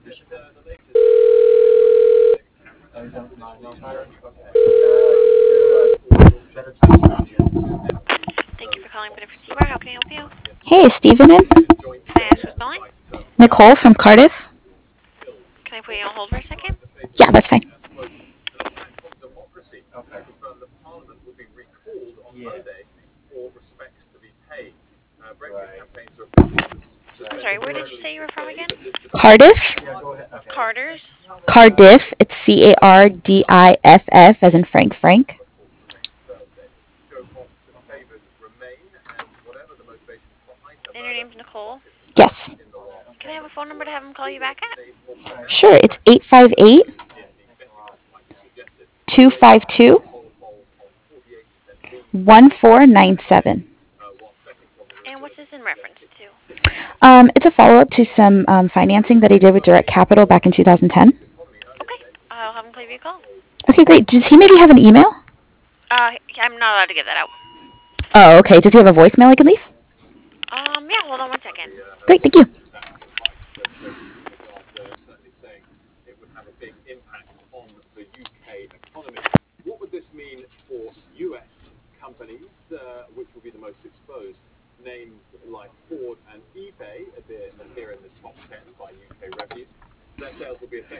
Thank you for calling Benefit Seabar. How can I help you? Hey, is Steven in? Can I ask who's calling? Nicole from Cardiff? Can I put you on hold for a second? Yeah, that's fine. I'm sorry, where did you say you were from again? Cardiff? Carter's? Cardiff. It's Cardiff, as in Frank Frank. And your name's Nicole? Yes. Can I have a phone number to have him call you back at? Sure, it's 858 252 1497. And what's this in reference to? It's a follow up to some financing that he did with Direct Capital back in 2010. Okay, I'll have him give you a call. Okay, great. Does he maybe have an email? I'm not allowed to give that out. Oh, okay. Does he have a voicemail I can leave? Yeah, hold on one second. Great, thank you.